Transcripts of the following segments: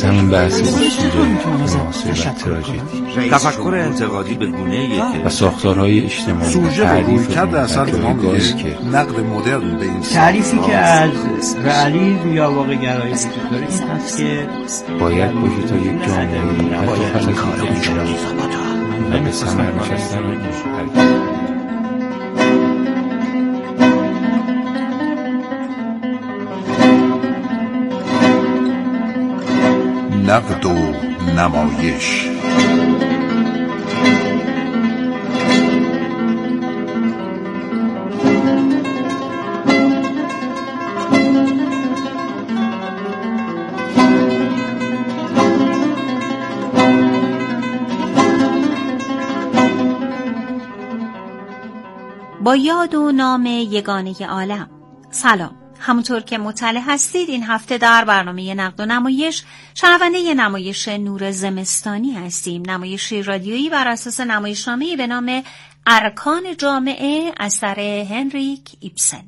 پس همین بحث اصول معاصر و تراژدی، تفکر انتقادی به گونه‌ای که و ساختارهای اجتماعی سوژه به رویکرد اثر ما میگه نقد مدرن به این تعریفی که از رئالیسم یا واقع‌گرایی وجود داره این هست که باید باشه تا یک جامعه حتی کار اجتماعی و به ثمر نشستن نقد و نمایش. با یاد و نام یگانه عالم. سلام. همونطور که مطلع هستید این هفته در برنامه نقد و نمایش شنونده نمایش نور زمستانی هستیم. نمایشی رادیویی بر اساس نمایشنامه‌ای به نام ارکان جامعه اثر هنریک ایبسن.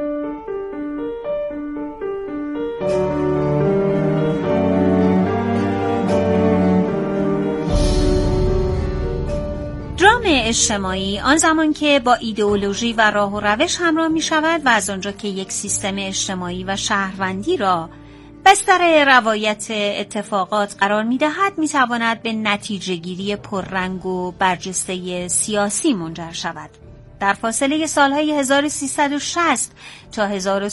درام اجتماعی آن زمان که با ایدئولوژی و راه و روش همراه می شود و از آنجا که یک سیستم اجتماعی و شهروندی را بستر روایت اتفاقات قرار می دهد می تواند به نتیجه گیری پررنگ و برجسته سیاسی منجر شود. در فاصله سالهای 1360 تا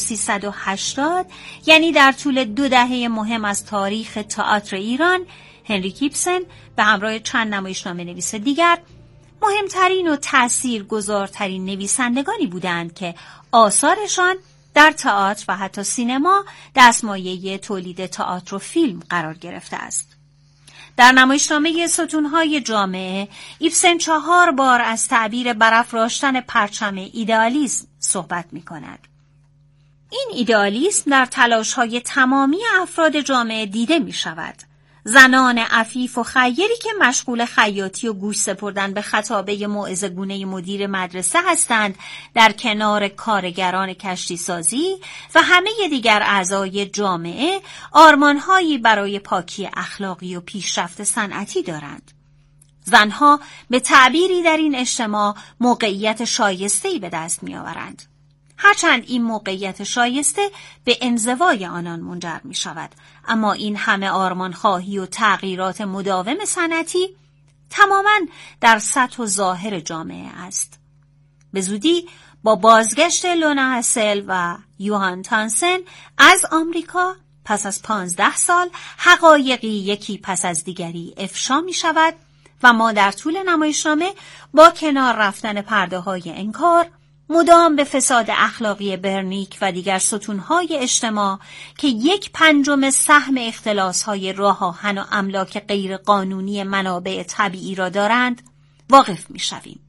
1380 یعنی در طول 2 دهه مهم از تاریخ تئاتر ایران، هنریک ایبسن به همراه چند نمایشنامه نویس دیگر مهمترین و تأثیرگذارترین نویسندگانی بودند که آثارشان در تئاتر و حتی سینما دستمایه تولید تئاتر و فیلم قرار گرفته است. در نمایشنامه ستونهای جامعه، ایبسن 4 بار از تعبیر برافراشتن پرچم ایدئالیسم صحبت می کند. این ایدئالیسم در تلاش‌های تمامی افراد جامعه دیده می شود. زنان عفیف و خیری که مشغول خیاطی و گوش سپردن به خطابه موعظه‌گونه مدیر مدرسه هستند، در کنار کارگران کشتی سازی و همه دیگر اعضای جامعه آرمانهایی برای پاکی اخلاقی و پیشرفت صنعتی دارند. زنها به تعبیری در این اجتماع موقعیت شایسته‌ای به دست می‌آورند. هرچند این موقعیت شایسته به انزوای آنان منجر می شود، اما این همه آرمانخواهی و تغییرات مداوم صنعتی تماماً در سطح و ظاهر جامعه است. به زودی با بازگشت لونا هسل و یوهان تانسن از آمریکا پس از 15 سال حقایقی یکی پس از دیگری افشا می شود و ما در طول نمایشنامه با کنار رفتن پرده های انکار مدام به فساد اخلاقی برنیک و دیگر ستونهای اجتماع که 1/5 سهم اختلاسهای راه آهن و املاک غیر قانونی منابع طبیعی را دارند واقف می شویم.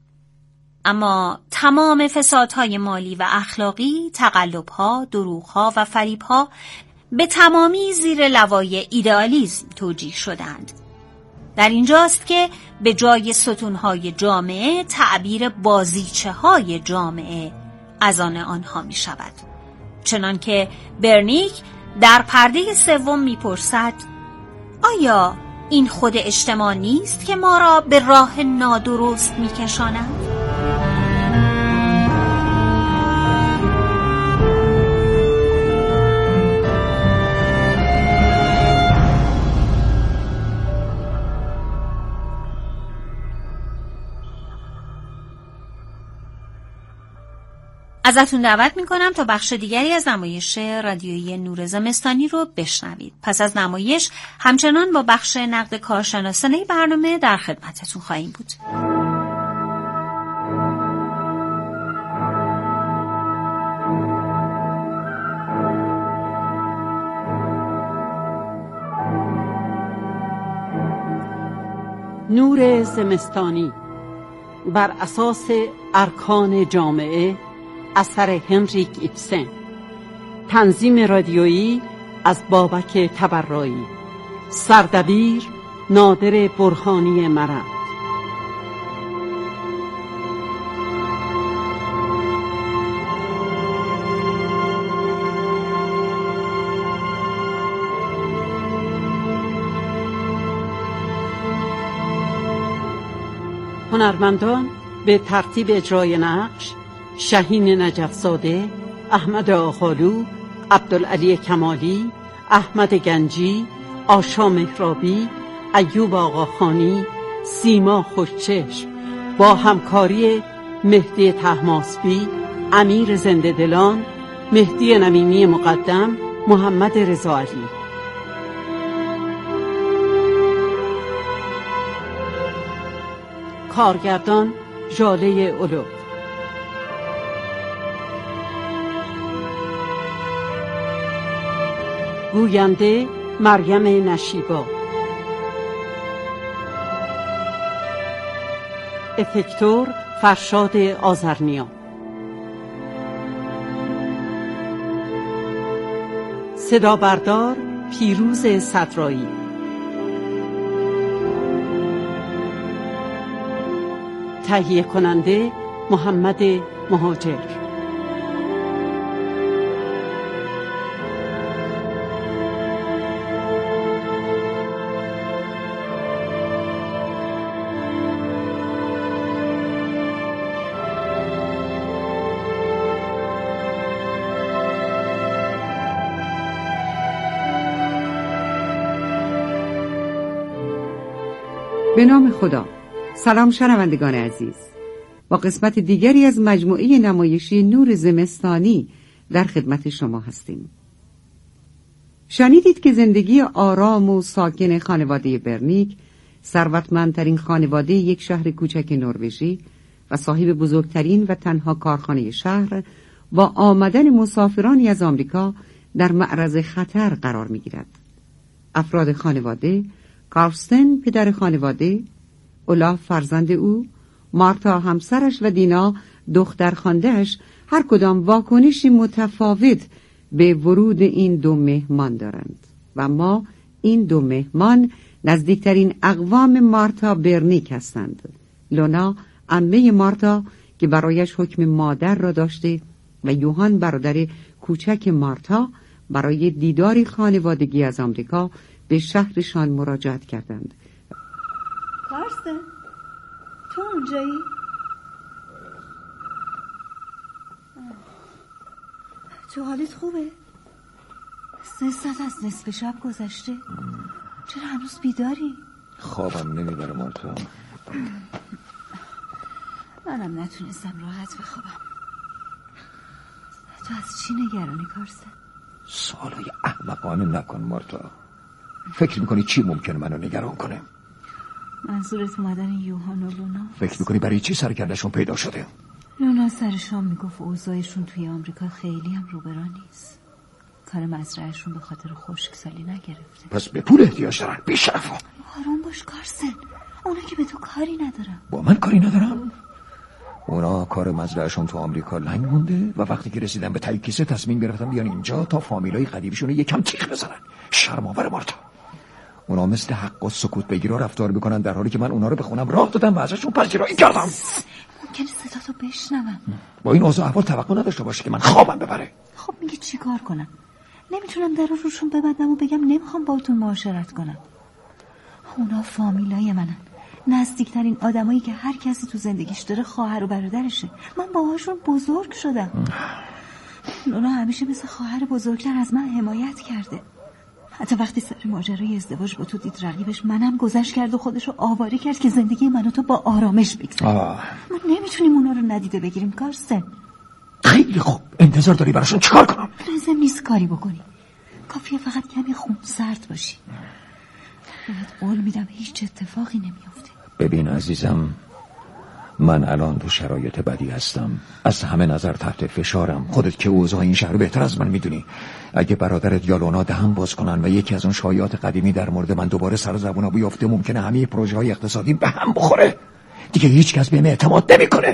اما تمام فسادهای مالی و اخلاقی، تقلبها، دروغها و فریبها به تمامی زیر لوای ایدئالیسم توجیه شدند. در اینجاست که به جای ستونهای جامعه تعبیر بازیچه های جامعه از آنها می شود. چنانکه برنیک در پرده 3 می پرسد آیا این خود اجتماع نیست که ما را به راه نادرست می کشاند؟ ازتون دعوت میکنم تا بخش دیگری از نمایش رادیویی نور زمستانی رو بشنوید. پس از نمایش همچنان با بخش نقد کارشناسانه برنامه در خدمتتون خواهیم بود. نور زمستانی بر اساس ارکان جامعه اثر هنریک ایبسن. تنظیم رادیویی از بابک تبرایی. سردبیر نادر برهانی مرد. هنرمندان به ترتیب اجرای نقش: شهین نجفزاده، احمد آقالو، عبدالعلی کمالی، احمد گنجی، آشا مهرابی، ایوب آقاخانی، سیما خوشچشم با همکاری مهدی طهماسبی، امیر زنده دلان، مهدی نمینی مقدم، محمد رضا علی. کارگردان ژاله اولو. گوینده مریم نشیبا. افکتور فرشاد آذرنیا. صدا بردار پیروز صدرایی. تهیه کننده محمد مهاجر. به نام خدا. سلام شنوندگان عزیز، با قسمت دیگری از مجموعه نمایشی نور زمستانی در خدمت شما هستیم. شنیدید که زندگی آرام و ساکن خانواده برنیک، ثروتمندترین خانواده یک شهر کوچک نروژی و صاحب بزرگترین و تنها کارخانه شهر، با آمدن مسافرانی از آمریکا در معرض خطر قرار می‌گیرد. افراد خانواده: کارستن پدر خانواده، اولاف فرزند او، مارتا همسرش و دینا دختر خانده‌اش، هر کدام واکنشی متفاوت به ورود این دو مهمان دارند و ما این دو مهمان نزدیکترین اقوام مارتا برنیک هستند. لونا عمه مارتا که برایش حکم مادر را داشته و یوهان برادر کوچک مارتا برای دیداری خانوادگی از آمریکا به شهرشان مراجعت کردند. کارستن، تو اونجایی؟ تو حالت خوبه؟ 3 ساعت از نصف شب گذشته، چرا هنوز بیداری؟ خوابم نمیبره مارتا. منم نتونستم راحت بخوابم. تو از چی نگرانی کارستن؟ سوالای احمقانه نکن مارتا. فکر میکنی چی ممکنه منو نگران کنه؟ منظورت اومدن یوهان و لونا؟ فکر میکنی برای چی سرکردشون پیدا شده؟ لونا سر شام میگفت اوضاعشون توی آمریکا خیلی هم روبرا نیست. کار مزرعهشون به خاطر خشکسالی نگرفته. پس به پول احتیاج دارن. بی‌شرفا. آروم باش کارسن، اونا که به تو کاری ندارن. با من کاری ندارم؟ اونا کار مزرعهشون تو آمریکا لنگ مونده و وقتی که رسیدن به تای کیسه تصمیم گرفتن بیان اینجا تا فامیلای قدیمیشون یکم تیغ بزنن. شرم‌آور مارتا. اونا مثل حق و سکوت بگیرا رفتار میکنن، در حالی که من اونا رو به خونم راه دادم و ازشون پذیرایی کردم. ممکنه صداتو بشنوم. با این اوضاع احوال توقع نداشته باشه که من خوابم ببره. خب میگی چی کار کنم؟ نمیتونم در روشون ببندم و بگم نمیخوام باهاتون معاشرت کنم. اونا فامیلای منن، نزدیکترین آدمایی که هر کسی تو زندگیش داره خواهر و برادرشه. من باهاشون بزرگ شدم. اونا همیشه مثل خواهر بزرگتر از من حمایت کرده. حتی وقتی سر ماجرای ازدواج با تو دید رقیبش، منم گذشت کرد و خودشو آواره کرد که زندگی من و تو با آرامش بگذره. ما نمیتونیم اونا رو ندیده بگیریم کارستن. خیلی خوب، انتظار داری براشون چیکار کنم؟ لازم نیست کاری بکنی، کافیه فقط کمی خون سرد باشی. بهت قول میدم هیچ اتفاقی نمیافته. ببین عزیزم، من الان تو شرایط بدی هستم، از همه نظر تحت فشارم. خودت که اوضاع این شهر بهتر از من میدونی. اگه برادرت یا لونا دهن باز کنن و یکی از اون شایعات قدیمی در مورد من دوباره سر زبونا بیافته، ممکنه همه پروژه های اقتصادی به هم بخوره. دیگه هیچ کس بهم اعتماد نمیکنه.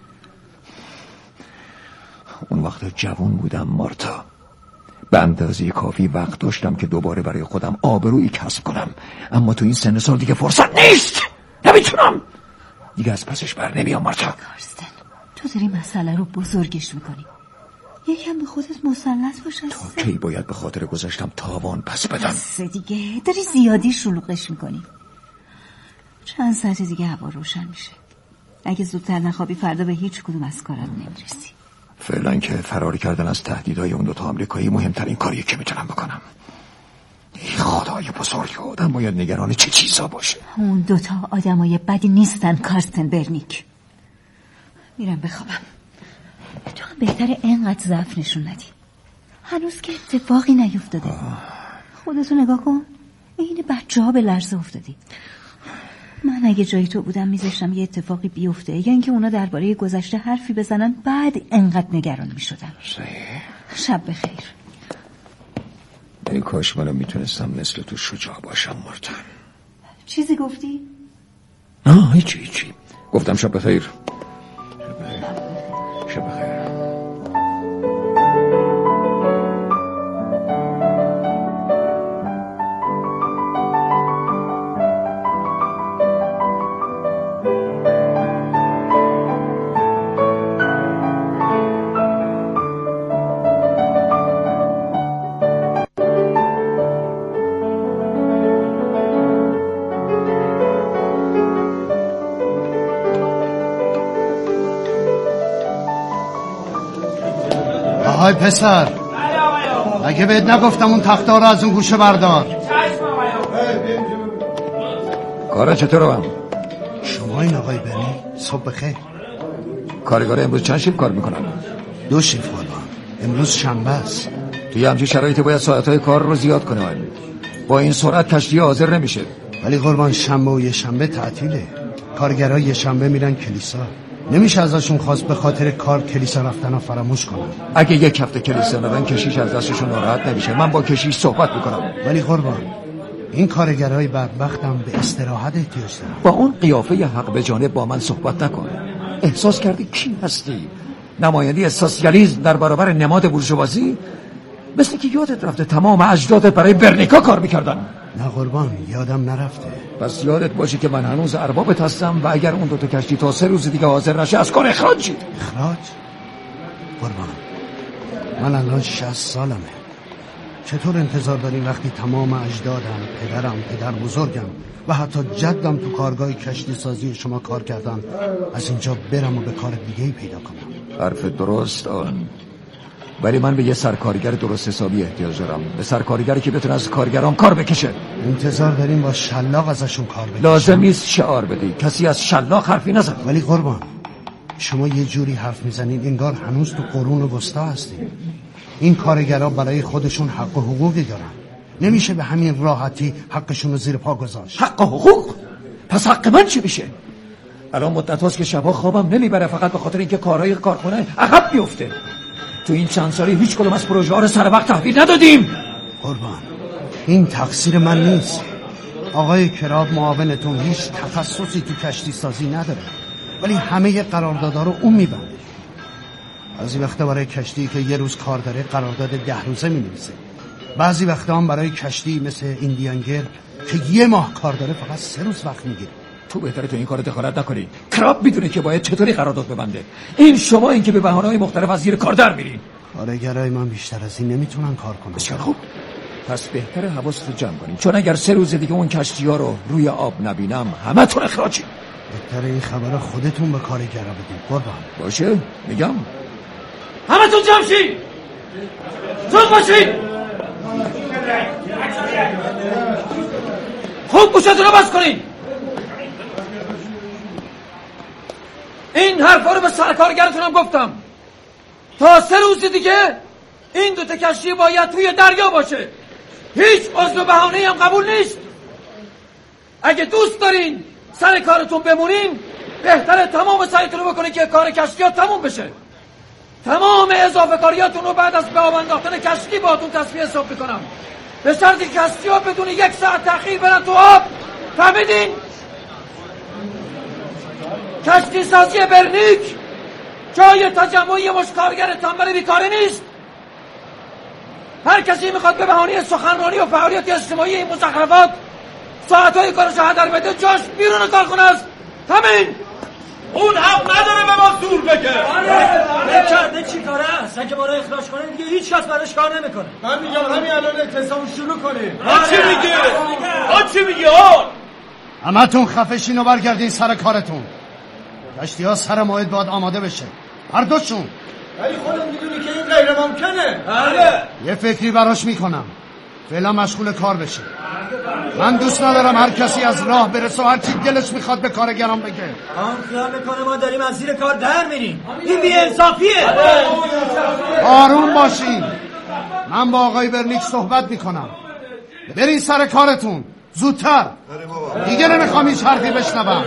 اون وقت جوان بودم مارتا، به اندازه کافی وقت داشتم که دوباره برای خودم آبرویی کسب کنم، اما تو این سن سال دیگه فرصت نیست. نمیتونم دیگه، از پسش بر نمیام مارتا. کارستن، تو داری مسئله رو بزرگش میکنی. یکم به خودت مسلط باش. تا کی باید به خاطر گذشتم تاوان پس بدم؟ بس دیگه، داری زیادی شلوغش میکنی. چند ساعت دیگه هوا روشن میشه. اگه زودتر نخوابی فردا به هیچ کدوم از کارات نمیرسی. فعلا که فرار کردن از تهدیدهای اون دوتا آمریکایی مهمترین کاریه که میتونم بکنم. خدای بزرگ، آدم باید نگران چه چیزا باشه. اون دوتا آدمای بدی نیستن کارستن برنیک. میرم بخوابم. تو هم بهتره اینقدر ضعف نشون ندی. هنوز که اتفاقی نیفتاده. خودتو نگاه کن، این بچه ها به لرزه افتادی. من اگه جای تو بودم میذاشتم یه اتفاقی بیفته یا اینکه اونا درباره گذشته حرفی بزنن بعد انقدر نگران میشدم. شب بخیر. ای کاش منو میتونستم مثل تو شجاع باشم مرتن. چیزی گفتی؟ نه هیچی. گفتم شب بخیر. شب بخیر. آهای پسر، اگه بهت نگفتم اون تختار رو از اون گوشه بردار. کارا چطوره هم؟ شما این آقای بنی؟ صبح بخیر. کارگار امروز چند شیفت کار میکنن؟ 2 شیفت قربان. امروز شنبه است. توی همچین شرایطی باید ساعتهای کار رو زیاد کنه. با این سرعت کشتی حاضر نمیشه. ولی قربان شنبه و یه شنبه تعطیله. کارگرها یه شنبه میرن کلیسا. نمیشه ازشون خواست به خاطر کار کلیسا رفتن فراموش کنن. اگه یک هفته کلیسا نرن کشیش از دستشون ناراحت نمیشه. من با کشیش صحبت میکنم. ولی قربان این کارگرای بدبختم به استراحت احتیاج دارن. با اون قیافه حق به جانب با من صحبت نکن. احساس کردی کی هستی؟ نماینده سوسیالیسم در برابر نماد بورژوازی؟ مثل که یادت رفته تمام اجدادت برای برنیکا کار میکردن. نه قربان یادم نرفته. پس یادت باشه که من هنوز اربابت هستم و اگر اون دوتا کشتی تا 3 روز دیگه حاضر نشه از کار اخراج شید. اخراج؟ قربان من الان 60 سالمه. چطور انتظار داریم وقتی تمام اجدادم، پدرم، پدر بزرگم و حتی جدم تو کارگاه کشتی سازی شما کار کردن از اینجا برم و به کار دیگه‌ای پیدا کنم؟ حرف درست آن. ولی من به یه سرکارگر درست حسابی احتیاج دارم. به سرکارگری که بتونه از کارگران کار بکشه. انتظار داریم با شلاق ازشون کار بکشه؟ لازم نیست شعار بدی. کسی از شلاق حرفی نزن. ولی قربان شما یه جوری حرف میزنین انگار هنوز تو قرون وسطا هستین. این کارگرها برای خودشون حق و حقوقی دارن. نمیشه به همین راحتی حقشون رو زیر پا گذاشت. حق و حقوق؟ پس حق من چی میشه؟ الان مدت هاست که شبا خوابم نمیبره فقط به خاطر اینکه کارهای کارخونه عقب بیفته. تو این چند سالی هیچ کدوم از پروژه‌ها رو سر وقت تحویل ندادیم. قربان این تقصیر من نیست. آقای کراب معاونتون هیچ تخصصی تو کشتی سازی نداره ولی همه قراردادها رو اون میبنده. بعضی وقتا برای کشتی که یه روز کار داره قرارداد 10 روزه می‌نویسه. بعضی وقتا هم برای کشتی مثل ایندیانگر که 1 ماه کار داره فقط 3 روز وقت میگیره. تو بهتره تو این کار دخالت نکنی. کراب میدونه که باید چطوری قرارداد ببنده. این شما این که به بهانه‌های مختلف از زیر کار در میرین. کارگرای من بیشتر از این نمیتونن کار کنن. بسیار خوب. پس بهتره حواستو جمع کنیم چون اگر 3 روز دیگه اون کشتی‌ها رو روی آب نبینم همتون اخراجی. بهتره این خبر خودتون به کارگرا بدید. قربان باشه میگم. همتون جمع شید. زود باشید. خوب گوشتون رو بس کنید. این حرفا رو به سرکارگرتونم گفتم. تا 3 روز دیگه این 2 کشتی باید توی دریا باشه. هیچ عذر بهانه‌ای هم قبول نیست. اگه دوست دارین سر کارتون بمونین بهتره تمام سعیتون رو بکنین که کار کشتی‌ها تموم بشه. تمام اضافه کاریاتون رو بعد از به آب انداختن کشتی باهاتون تصفیه حساب میکنم. به شرطی کشتی‌ها بدون 1 ساعت تأخیر برن تو آب. فهمیدین؟ کشتی سازی برنیک جای تجمعی مش کارگر تنبل بیکاره نیست. هر کسی میخواد به بهانه سخنرانی و فعالیت اجتماعی این مزخرفات ساعتهای کارش هدر بده جاش بیرون کارخونه است. همین. اون حق نداره به ما زور بگه. آره کرده چی کاره است؟ اگه ما رو اخراج کنه دیگه هیچ کس براش کار نمیکنه. من میگم همین الان اعتصام شروع کنیم. چی میگی؟ همتون خفه شین و برگردین سر کارتون. کشتی ها سر موعد باید آماده بشه، هر دوشون. ولی خودت میدونی که این غیر ممکنه. بله. یه فکری براش میکنم، فعلا مشغول کار بشه. من دوست ندارم هر کسی از راه برسه و هر چی دلش میخواد به کارگران بگه. هم خیال میکنه ما داریم از زیر کار در میریم. این بی‌انصافیه. آروم باشین، من با آقای برنیک صحبت میکنم. برین سر کارتون زودتر، دیگه نمیخوام هیچ حرفی بشنوم.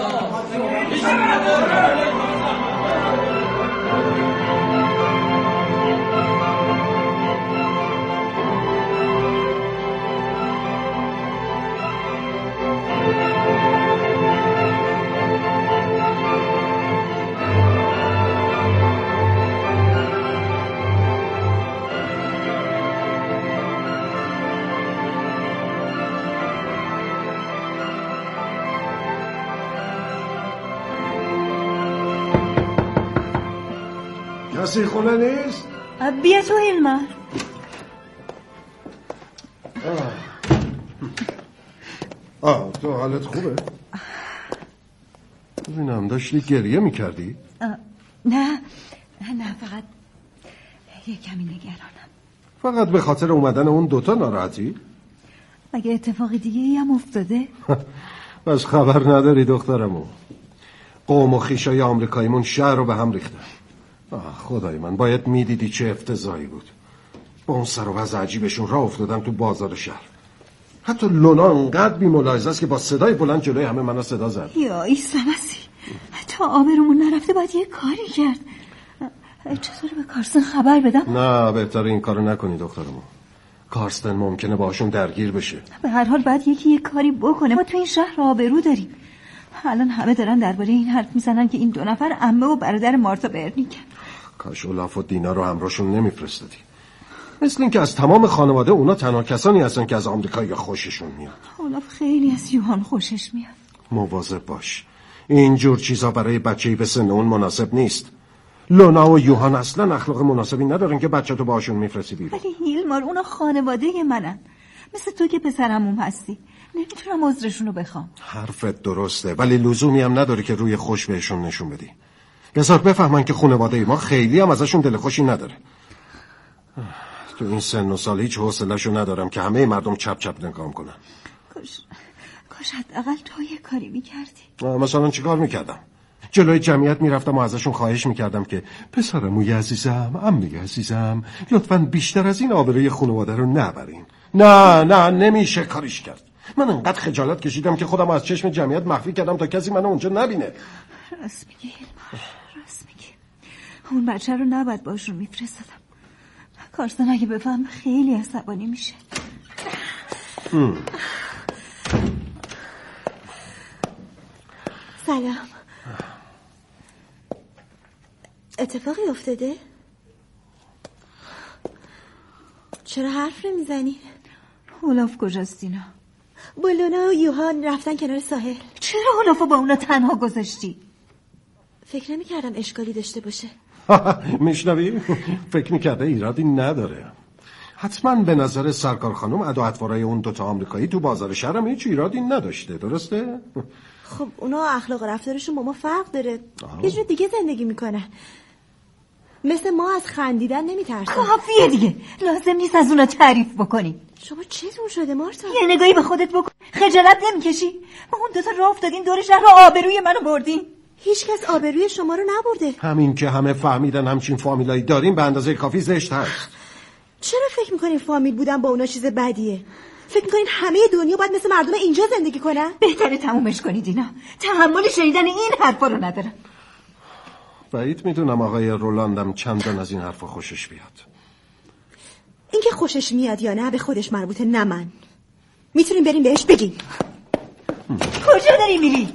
کسی خونه نیست؟ بیا تو هیلمار. تو حالت خوبه؟ ببینم داشتی گریه میکردی؟ نه فقط یه کمی نگرانم. فقط به خاطر اومدن اون دوتا ناراحتی؟ مگه اتفاق دیگه هم افتاده؟ بس خبر نداری دخترمو. قوم و خیشای آمریکاییمون شهر رو به هم ریختن. خدای من باید میدیدی چه افتضاحی بود. با اون سر و وضع عجیبشون راه افتادن تو بازار شهر. حتی لونا انقدر بی ملاحظه است که با صدای بلند جلوی همه منو صدا زد. یا عیسی مسیح، تا آبرومون نرفته باید یه کاری کرد. چطوری به کارستن خبر بدم؟ نه بهتره این کارو نکنی دخترمو. کارستن ممکنه باشون درگیر بشه. به هر حال باید یه کاری بکنه. ما تو این شهر آبرو داریم. الان همه دارن درباره این حرف میزنن که این دو نفر عمه و برادر مارتا برنیکن. کاش اولاف و دینا رو همراهشون نمیفرستادی. مثل این که از تمام خانواده اونا تنها کسانی هستن که از آمریکا خوششون میاد. اولاف خیلی از یوهان خوشش میاد. مواظب باش، اینجور چیزا برای بچه‌ای به سن اون مناسب نیست. لونا و یوهان اصلا اخلاق مناسبی ندارن که بچه‌تو باهاشون میفرستی بیرون. ولی هیلمار اونا خانواده منن، مثل تو که پسرمون هستی. نمیتونم عذرشون رو بخوام. حرفت درسته ولی لزومی هم نداره که روی خوش بهشون نشون بدی. بذار بفهمن که خانواده ما خیلی هم ازشون دل خوشی نداره. تو این سن و سال هیچ حوصله‌شو ندارم که همه مردم چپ چپ نگام کنن. کاش حداقل تو یه کاری میکردی. مثلا چیکار میکردم؟ جلوی جمعیت میرفتم و ازشون خواهش میکردم که پسرموی عزیزم، عموی عزیزم، لطفاً بیشتر از این آبروی خانواده رو نبرین. نه نمیشه کاریش کرد. من انقدر خجالت کشیدم که خودم از چشم جمعیت مخفی کردم تا کسی منو اونجا نبینه. راست میگی هیلمار، راست میگی. اون بچه رو نباید باشون میفرستادم. کارستن اگه بفهم خیلی عصبانی میشه. سلام. اتفاقی افتاده؟ چرا حرف نمیزنی؟ اولاف کجاست دینا؟ با لونا و یوهان رفتن کنار ساحل. چرا اولافو با اونا تنها گذاشتی؟ فکر نمی‌کردم اشکالی داشته باشه. میشنوی؟ فکر میکرده ایرادی نداره. حتما به نظر سرکار خانم ادا اطوارای اون دوتا آمریکایی تو بازار شهرم هیچ ایرادی نداشته، درسته؟ خب اونا اخلاق و رفتارشون با ما فرق داره. یه جور دیگه زندگی میکنن. مثل ما از خندیدن نمیترسن. کافیه دیگه، لازم نیست از اونا تعریف بکنی. شما چیتون شده مارتا؟ یه نگاهی به خودت بکن. خجالت نمیکشی؟ با اون دوتا راه افتادین دور شهر رو آبروی منو بردین. هیچ کس آبروی شما رو نبرده. همین که همه فهمیدن همچین فامیلایی داریم به اندازه کافی زشت هست. چرا فکر میکنین فامیل بودن با اونا چیز بدیه؟ فکر میکنین همه دنیا باید مثل مردم اینجا زندگی کنن؟ بهتره تمومش کنی دینا. تحمل شنیدن این حرفا رو ندارم. بعید میدونم آقای رولاندم چندان از این حرفا خوشش بیاد. اینکه خوشش میاد یا نه به خودش مربوطه، نه من. میتونیم بریم بهش بگیم. کجا داری میری؟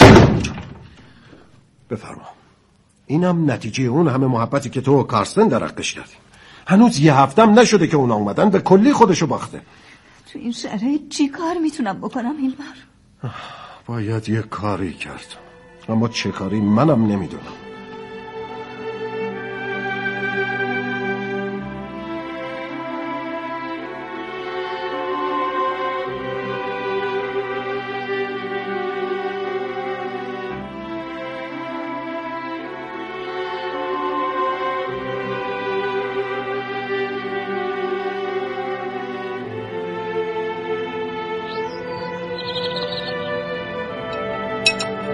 بفرما. اینم نتیجه اون همه محبتی که تو و کارستن در حقش کردیم. هنوز یه هفتم نشده که اونا اومدن، به کلی خودشو باخته. تو این شرایط چی کار میتونم بکنم هیلمار؟ باید یه کاری کرد، اما چه کاری منم نمیدونم.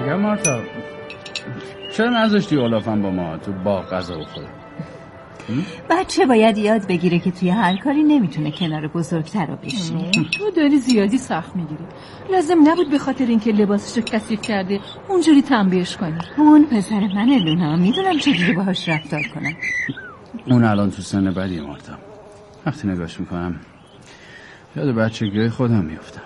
میگم مارتا چرا نذاشتی اولافم با ما تو باغ غذا بخوره؟ بچه باید یاد بگیره که توی هر کاری نمیتونه کنار بزرگترا بشینه. تو داری زیادی سخت میگیری. لازم نبود به خاطر اینکه لباسشو کثیف کرده اونجوری تنبیهش کنی. اون پسر من لونا، میدونم چجوری باهاش رفتار کنم. اون الان تو سن بدیه مارتا. وقتی نگاش میکنم یاد بچگی خودم میفتم.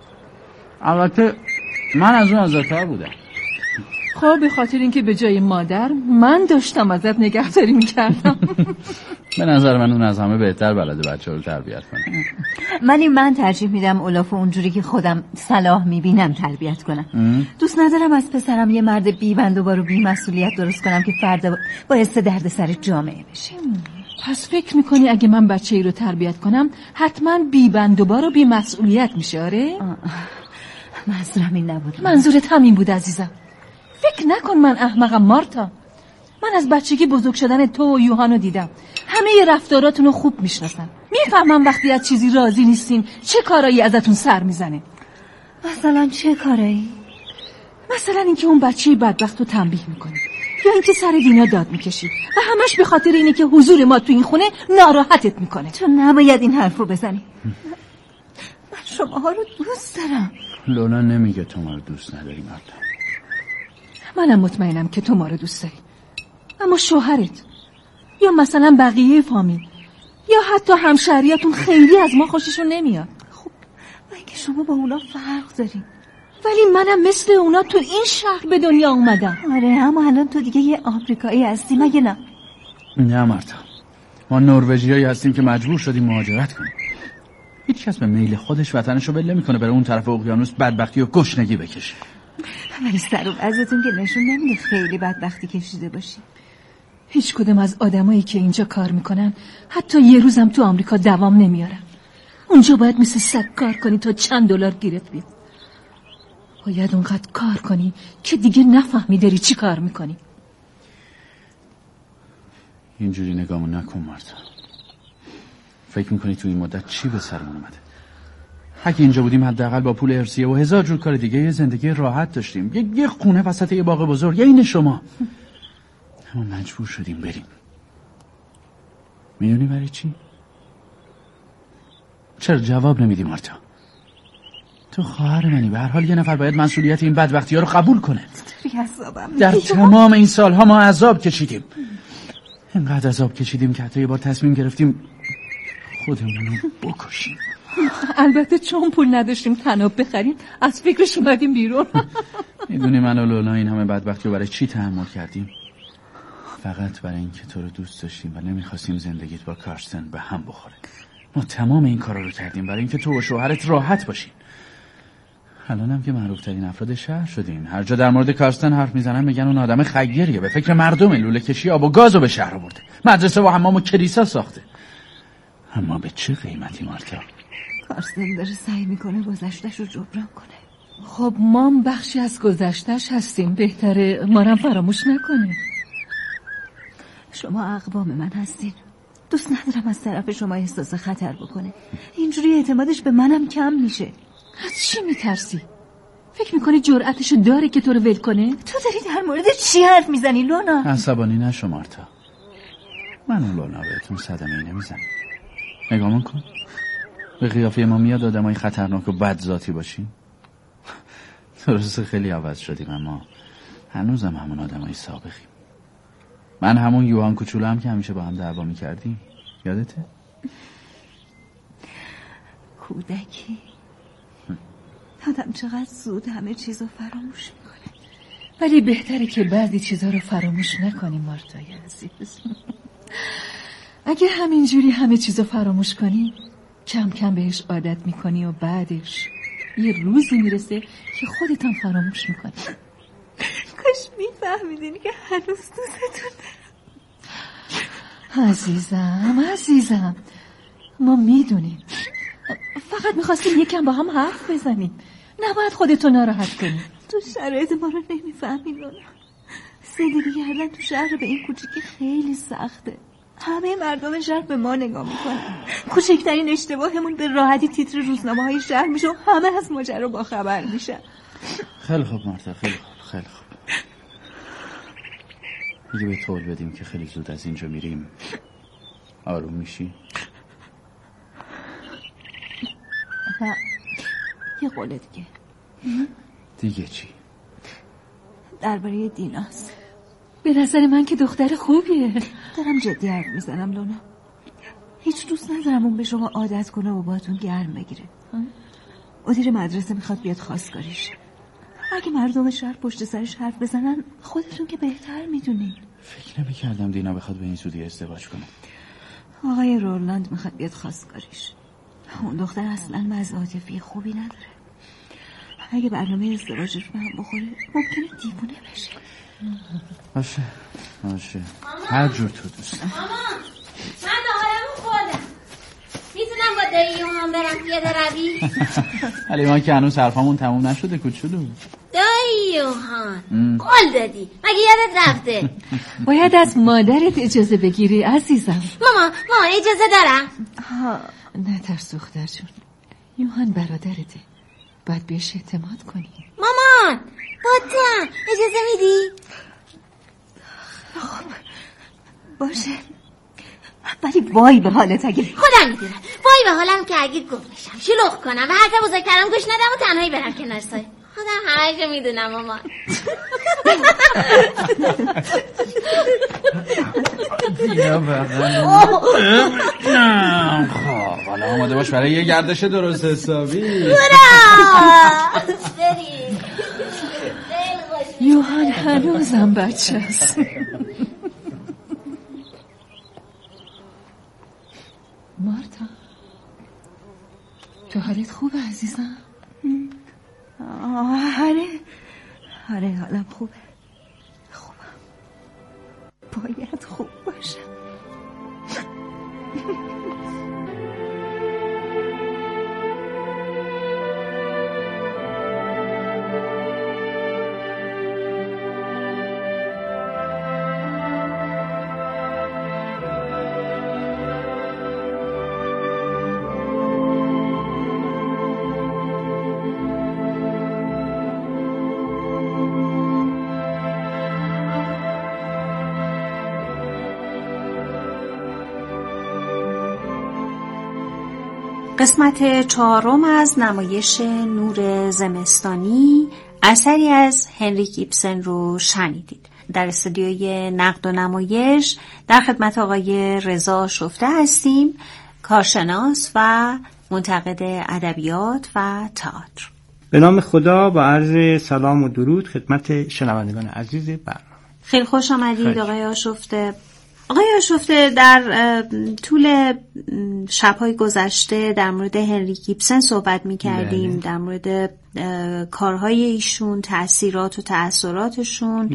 البته من از اون آزادتر بودم. خب به خاطر اینکه به جای مادر من داشتم ازت نگهداری میکردم. به نظر من اون از همه بهتر بلده بچه رو تربیت کنه. من ترجیح میدم اولافو اونجوری که خودم صلاح میبینم تربیت کنم. دوست ندارم از پسرم یه مرد بی‌بندوبار و بی‌مسئولیت درست کنم که فردا باعث دردسر جامعه بشه. پس فکر میکنی اگه من بچه ای رو تربیت کنم حتما بی‌بندوبار و بی‌مسئولیت میشه؟ آره؟ منظورم این نبود. منظورت همین بود عزیزم. فکر نکن من احمقم مارتا. من از بچگی بزرگ شدن تو و یوهانو دیدم. همه رفتاراتون رو خوب میشناسم. میفهمم وقتی از چیزی راضی نیستین چه کارایی ازتون سر میزنه. مثلا چه کارایی؟ مثلا اینکه اون بچه بدبخت رو تنبیه میکنی یا اینکه سر دینا داد میکشی و همش به خاطر اینه که حضور ما تو این خونه ناراحتت میکنه. تو نباید این حرف رو بزنی. من شماها رو دوست دارم. لونا نمیگه تو ما رو دوست نداری مارتا. منم مطمئنم که تو ما رو دوست داری، اما شوهرت یا مثلا بقیه فامیل یا حتی همشهریاتون خیلی از ما خوششون نمیاد. خب مگه شما با اونا فرق دارین؟ ولی منم مثل اونا تو این شهر به دنیا اومدم. آره اما الان تو دیگه یه آمریکایی هستی مگه نه؟ نه مارتا، ما نروژیایی هستیم که مجبور شدیم مهاجرت کنیم. هیچ کس به میل خودش وطنشو ول نمیکنه بره اون طرف اقیانوس بدبختی و گشنگی بکشه. ولی سر و وضعتون که نشون نمیده خیلی بدبختی کشیده باشی. هیچ کدوم از آدمایی که اینجا کار میکنن حتی یه روزم تو آمریکا دوام نمیارن. اونجا باید مثل سگ کار کنی تا چند دلار گیرت بیاد. باید اونقدر کار کنی که دیگه نفهمی داری چی کار میکنی. اینجوری نگامون نکن مارتا. فکر میکنی تو این مدت چی به سرمون اومده؟ اگه اینجا بودیم حداقل با پول ارسیه و 1000 جور کار دیگه یه زندگی راحت داشتیم. یه خونه وسط یه باغ بزرگ، یه این شما. اما مجبور شدیم بریم. میدونی برای چی؟ چرا جواب نمیدی مارتا؟ تو خواهر منی، به هر حال یه نفر باید مسئولیت این بدبختی ها رو قبول کنه. در تمام این سالها ما عذاب کشیدیم. اینقدر عذاب کشیدیم که حتی یه بار تصمیم گرفتیم خودمون رو بکشیم. البته چون پول نداشتیم تناب بخریم از فکرش اومدیم بیرون. میدونی من و لولا این همه بدبختی رو برای چی تحمل کردیم؟ فقط برای اینکه تو رو دوست داشتیم و نمیخواستیم زندگیت با کارستن به هم بخوره. ما تمام این کارا رو کردیم برای اینکه تو و شوهرت راحت باشین. الانم که معروف ترین افراد شهر شدین. هر جا در مورد کارستن حرف میزنن میگن اون آدم خیریه، به فکر مردم، لوله کشی آب و گازو به شهر آورده، مدرسه و حمام و کلیسا ساخته. اما به چه قیمتی مارتا؟ کارستن داره سعی میکنه گذشتش رو جبران کنه. خب ما بخشی از گذشتش هستیم، بهتره ما رو فراموش نکنیم. شما اقوام من هستین. دوست ندارم از طرف شما احساس خطر بکنه. اینجوری اعتمادش به منم کم میشه. از چی میترسی؟ فکر میکنی جرأتشو داره که تو رو ول کنه؟ تو داری در مورد چی حرف میزنی لونا؟ عصبانی نشو مارتا. من و لونا بهتون صدمه‌ای نمیزنم. نگامون کن. به قیافه ما میاد آدمای خطرناک و بد ذاتی باشیم. درسته خیلی عوض شدیم اما هنوزم همون آدمای سابقیم. من همون یوهان کوچولو هم که همیشه با هم دعوا میکردیم. یادته؟ کودکی. آدم چقدر زود همه چیزو فراموش میکنه. ولی بهتره که بعضی چیزا رو فراموش نکنیم مارتای عزیز. اگه همینجوری همه چیزو فراموش کنی کم کم بهش عادت میکنی و بعدش یه روزی میرسه که خودت هم فراموش میکنی. کاش میفهمیدین که هنوز دوستتون دارم. عزیزم ما میدونیم، فقط میخواستیم یکم با هم حرف بزنیم، نباید خودتو ناراحت کنی. تو شرایط ما رو نمیفهمی لونا. زندگی کردن تو شهر به این کوچیکی خیلی سخته. همه مردم شهر به ما نگاه میکنن. کوچکترین اشتباهمون به راحتی تیتر روزنامه‌های شهر میشه و همه از ماجرا با خبر میشن. خیلی خوب مارتا، خیلی خوب. خیلی خوب. اگه به طول بدیم که خیلی زود از اینجا میریم آروم میشی؟ و یه قوله دیگه. دیگه چی؟ درباره دیناست. به نظر من که دختر خوبیه. دارم جدی حرف میزنم لونا. هیچ دوست ندارم اون به شما عادت کنه و باهاتون گرم بگیره. مدیر مدرسه میخواد بیاد خواستگاریش. اگه مردم شهر پشت سرش حرف بزنن خودتون که بهتر میدونین. فکر نمی‌کردم دینا بخواد به این زودی ازدواج کنه. آقای رولند میخواد بیاد خواستگاریش. اون دختر اصلا وضع عاطفی خوبی نداره. اگه برنامه ازدواجش به هم بخوره ممکنه دیوونه بشه. باشه هر جور تو دوست. مامان من ناهارمو خوردم. میتونم با دایی یوهان برم پیاده روی؟ ولی ما که هنوز حرفامون تموم نشده کوچولو. دایی یوهان قول دادی مگه یادت رفته؟ باید از مادرت اجازه بگیری عزیزم. ماما اجازه دارم؟ نه ترس دختر جون. یوهان برادرته، باید بهش اعتماد کنی. مامان با تو اجازه میدی؟ خب باشه، ولی وای به حالت اگه خودم میدونم. وای به حالم که اگه گفت میشم شلوغ کنم و حرف بزرگترم گوش ندم و تنهایی برم کنار سایه. خودم همه‌شو میدونم مامان. بیا بغل. خب حالا آماده باش برای یه گردش درست حسابی. بریم. یوهان هنوزم بچه است. مارتا تو حالت خوبه عزیزم؟ آره حالم خوبم. باید خوب باشم. قسمت 4 از نمایش نور زمستانی اثری از هنریک ایبسن رو شنیدید. در استودیوی نقد و نمایش در خدمت آقای رضا شفته هستیم، کارشناس و منتقد ادبیات و تئاتر. به نام خدا با عرض سلام و درود خدمت شنوندگان عزیز برنامه. خیلی خوش آمدید آقای آشفته. آقای آشفته، در طول شب‌های گذشته در مورد هنریک ایبسن صحبت می‌کردیم، در مورد کارهای ایشون، تأثیرات و تأثیراتشون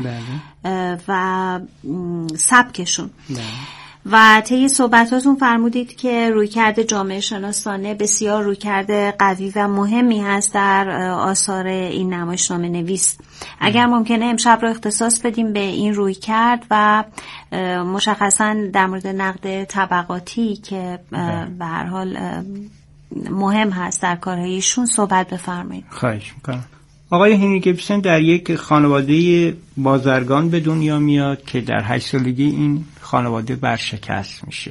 و سبکشون. و طی صحبتاتون فرمودید که رویکرد جامعه شناسانه بسیار رویکرد قوی و مهمی هست در آثار این نمایشنامه نویس. اگر ممکنه امشب رو اختصاص بدیم به این رویکرد و مشخصا در مورد نقد طبقاتی که به هر حال مهم هست در کارهایشون صحبت بفرمایید. خواهش میکنم. آقای هنریک ایبسن در یک خانواده بازرگان به دنیا میاد که در 8 سالگی این خانواده ورشکست میشه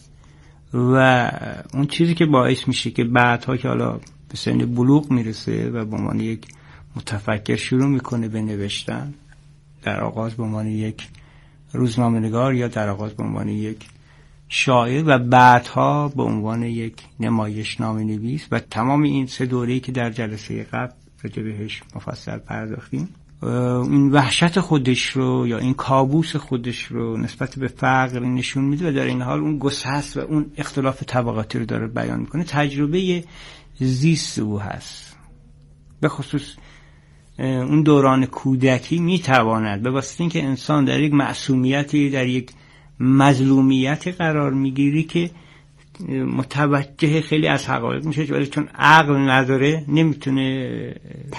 و اون چیزی که باعث میشه که بعدها که حالا به سن بلوغ میرسه و به عنوان یک متفکر شروع میکنه به نوشتن، در آغاز به عنوان یک روزنامه‌نگار یا در آغاز به عنوان یک شاعر و بعدها به عنوان یک نمایشنامه نویس و تمام این 3 دوره‌ای که در جلسه قبل راجع بهش مفصل پرداختیم، این وحشت خودش رو یا این کابوس خودش رو نسبت به فقر نشون میده و در این حال اون گسست و اون اختلاف طبقاتی رو داره بیان میکنه. تجربه زیست او هست. به خصوص اون دوران کودکی میتواند به واسطه اینکه انسان در یک معصومیتی، در یک مظلومیت قرار میگیری که متوجه خیلی از حقایق میشه، ولی چون عقل نداره نمیتونه